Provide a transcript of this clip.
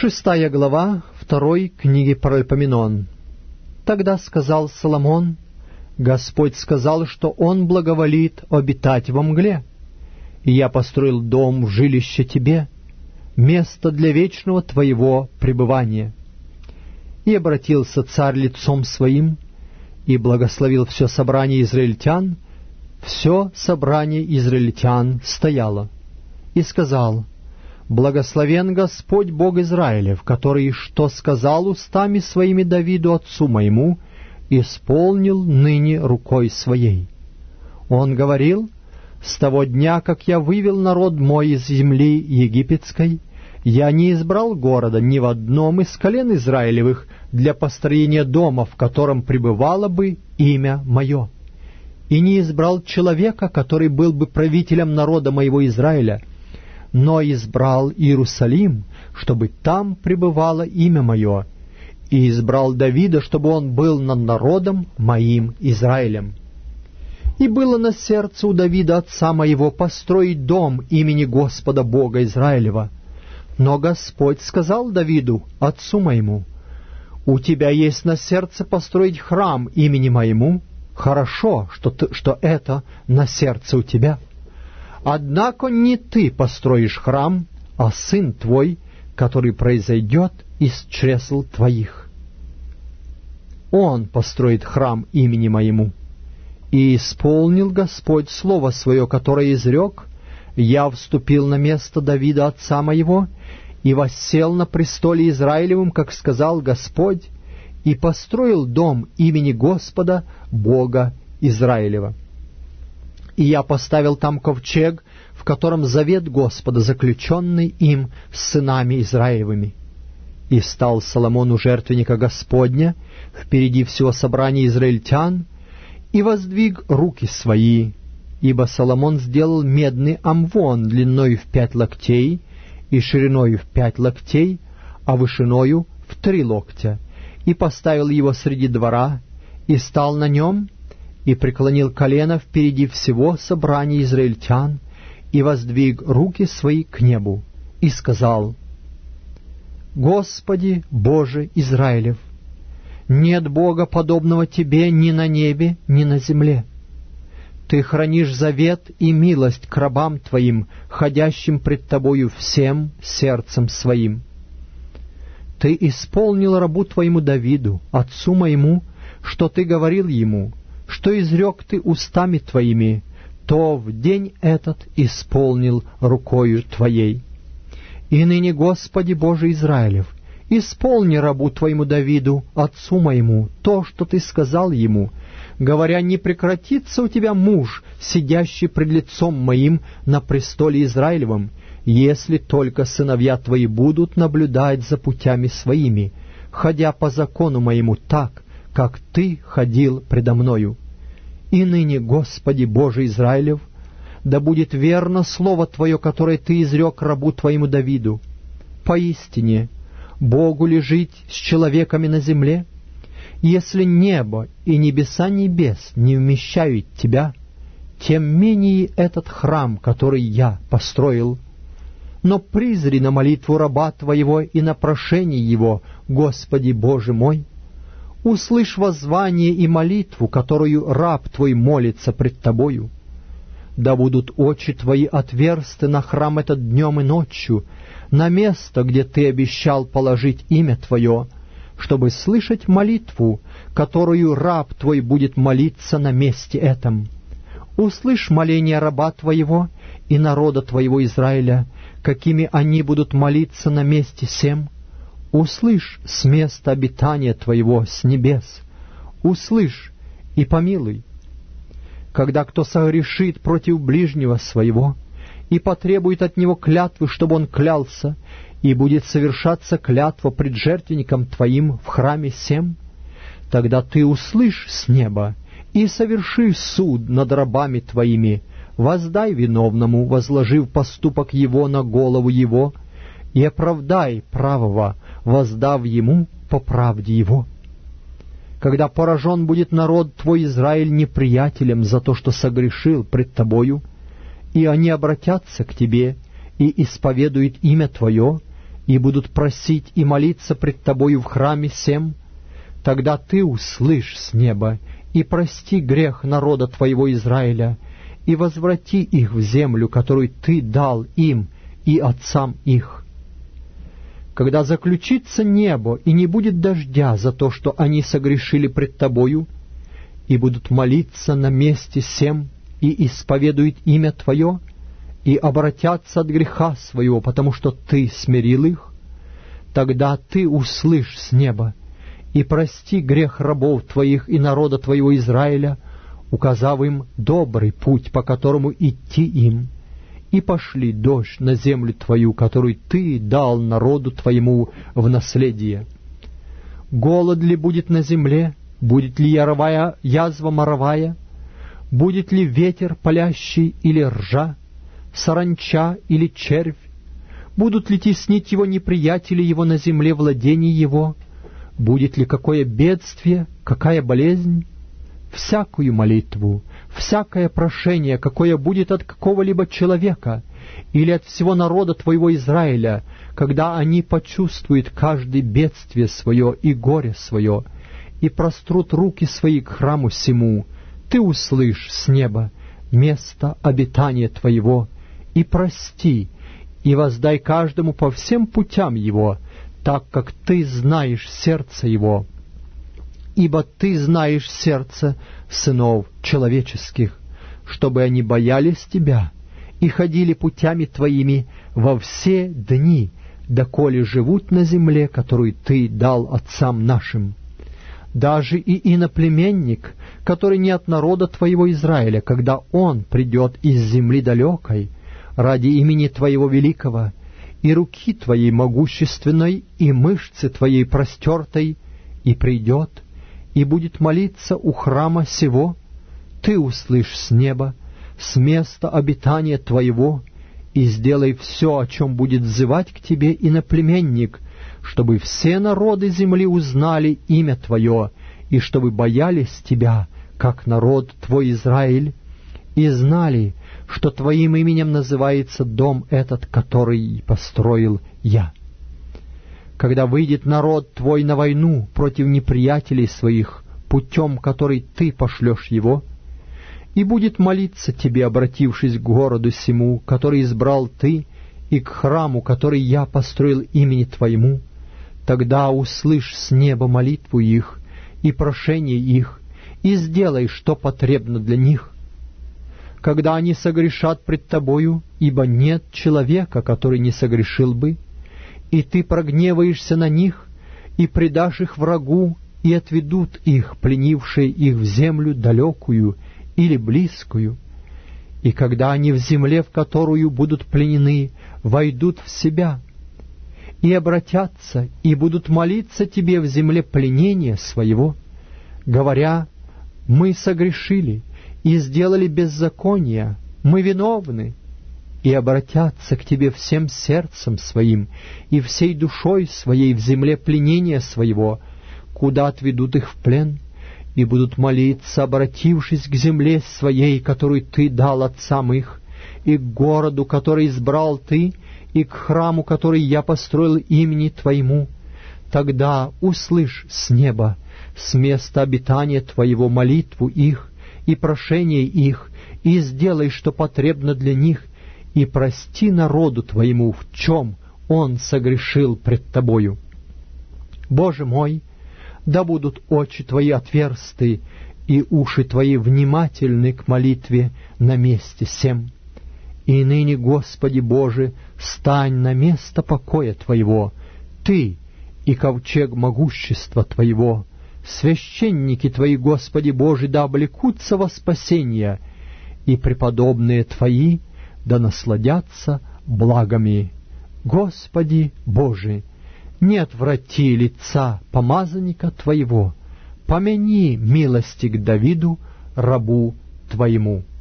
6 глава 2 книги Паральпоменон. Тогда сказал Соломон: Господь сказал, что Он благоволит обитать во мгле, и я построил дом в жилище тебе, место для вечного твоего пребывания. И обратился царь лицом своим, и благословил все собрание израильтян. Все собрание израильтян стояло, и сказал: Благословен Господь Бог Израилев, который, что сказал устами своими Давиду отцу моему, исполнил ныне рукой своей. Он говорил: с того дня, как я вывел народ мой из земли египетской, я не избрал города ни в одном из колен Израилевых для построения дома, в котором пребывало бы имя мое, и не избрал человека, который был бы правителем народа моего Израиля, но избрал Иерусалим, чтобы там пребывало имя мое, и избрал Давида, чтобы он был над народом моим Израилем. И было на сердце у Давида отца моего построить дом имени Господа Бога Израилева. Но Господь сказал Давиду, отцу моему: у тебя есть на сердце построить храм имени моему. Хорошо, что это на сердце у тебя. Однако не ты построишь храм, а сын твой, который произойдет из чресл твоих. Он построит храм имени моему. И исполнил Господь слово свое, которое изрек: я вступил на место Давида отца моего, и воссел на престоле Израилевом, как сказал Господь, и построил дом имени Господа Бога Израилева. И я поставил там ковчег, в котором завет Господа, заключенный им с сынами Израилевыми. И стал Соломон у жертвенника Господня впереди всего собрания израильтян, и воздвиг руки свои, ибо Соломон сделал медный амвон длиною в 5 локтей и шириною в 5 локтей, а вышиною в 3 локтя, и поставил его среди двора, и стал на нем, и преклонил колено впереди всего собрания израильтян, и воздвиг руки свои к небу, и сказал: Господи Боже Израилев, нет Бога, подобного Тебе ни на небе, ни на земле. Ты хранишь завет и милость к рабам Твоим, ходящим пред Тобою всем сердцем своим. Ты исполнил рабу Твоему Давиду, отцу моему, что Ты говорил ему, что изрек Ты устами Твоими, то в день этот исполнил рукою Твоей. И ныне, Господи Боже Израилев, исполни рабу Твоему Давиду, отцу моему, то, что Ты сказал ему, говоря: не прекратится у тебя муж, сидящий пред лицом моим на престоле Израилевом, если только сыновья Твои будут наблюдать за путями своими, ходя по закону моему так, как Ты ходил предо мною. И ныне, Господи Боже Израилев, да будет верно слово Твое, которое Ты изрек рабу Твоему Давиду. Поистине, Богу ли жить с человеками на земле? Если небо и небеса небес не вмещают Тебя, тем менее этот храм, который я построил. Но призри на молитву раба Твоего и на прошение его, Господи Боже мой. Услышь воззвание и молитву, которую раб Твой молится пред Тобою. Да будут очи Твои отверсты на храм этот днем и ночью, на место, где Ты обещал положить имя Твое, чтобы слышать молитву, которую раб Твой будет молиться на месте этом. Услышь моление раба Твоего и народа Твоего Израиля, какими они будут молиться на месте сем. Услышь с места обитания Твоего, с небес. Услышь и помилуй. Когда кто согрешит против ближнего своего и потребует от него клятвы, чтобы он клялся, и будет совершаться клятва пред жертвенником Твоим в храме сем, тогда Ты услышь с неба и соверши суд над рабами Твоими, воздай виновному, возложив поступок его на голову его, и оправдай правого, воздав ему по правде его. Когда поражен будет народ Твой Израиль неприятелем за то, что согрешил пред Тобою, и они обратятся к Тебе и исповедуют имя Твое, и будут просить и молиться пред тобою в храме сем, тогда ты услышь с неба и прости грех народа твоего Израиля, и возврати их в землю, которую ты дал им и отцам их. Когда заключится небо, и не будет дождя за то, что они согрешили пред тобою, и будут молиться на месте сем, и исповедуют имя Твое, и обратятся от греха своего, потому что Ты смирил их, тогда Ты услышь с неба, и прости грех рабов Твоих и народа Твоего Израиля, указав им добрый путь, по которому идти им, и пошли дождь на землю Твою, которую Ты дал народу Твоему в наследие. Голод ли будет на земле, будет ли язва моровая, будет ли ветер палящий или ржа, саранча или червь, будут ли теснить его неприятели его на земле владений его, будет ли какое бедствие, какая болезнь? Всякую молитву, всякое прошение, какое будет от какого-либо человека или от всего народа Твоего Израиля, когда они почувствуют каждое бедствие свое и горе свое, и прострут руки свои к храму сему, Ты услышь с неба место обитания Твоего, и прости, и воздай каждому по всем путям его, так как Ты знаешь сердце его. Ибо Ты знаешь сердце сынов человеческих, чтобы они боялись Тебя и ходили путями Твоими во все дни, доколе живут на земле, которую Ты дал отцам нашим. Даже и иноплеменник, который не от народа Твоего Израиля, когда он придет из земли далекой, ради имени Твоего великого, и руки Твоей могущественной, и мышцы Твоей простертой, и придет, и будет молиться у храма сего, Ты услышь с неба, с места обитания Твоего, и сделай все, о чем будет взывать к Тебе иноплеменник, чтобы все народы земли узнали имя Твое, и чтобы боялись Тебя, как народ Твой Израиль, и знали, что Твоим именем называется дом этот, который построил Я. Когда выйдет народ Твой на войну против неприятелей своих, путем, который Ты пошлешь его, и будет молиться Тебе, обратившись к городу сему, который избрал Ты, и к храму, который Я построил имени Твоему, тогда услышь с неба молитву их и прошение их, и сделай, что потребно для них. Когда они согрешат пред Тобою, ибо нет человека, который не согрешил бы, и Ты прогневаешься на них, и предашь их врагу, и отведут их, пленившие их в землю далекую или близкую. И когда они в земле, в которую будут пленены, войдут в себя, и обратятся, и будут молиться Тебе в земле пленения своего, говоря: «Мы согрешили и сделали беззаконие, мы виновны», и обратятся к Тебе всем сердцем своим и всей душой своей в земле пленения своего, куда отведут их в плен, и будут молиться, обратившись к земле своей, которую Ты дал отцам их, и к городу, который избрал Ты, и к храму, который Я построил имени Твоему, тогда услышь с неба, с места обитания Твоего, молитву их и прошение их, и сделай, что потребно для них, и прости народу Твоему, в чем он согрешил пред Тобою. Боже мой, да будут очи Твои отверсты, и уши Твои внимательны к молитве на месте сем. И ныне, Господи Боже, стань на место покоя Твоего, Ты и ковчег могущества Твоего. Священники Твои, Господи Боже, да облекутся во спасение, и преподобные Твои да насладятся благами. Господи Боже, не отврати лица помазанника Твоего, помяни милости к Давиду, рабу Твоему».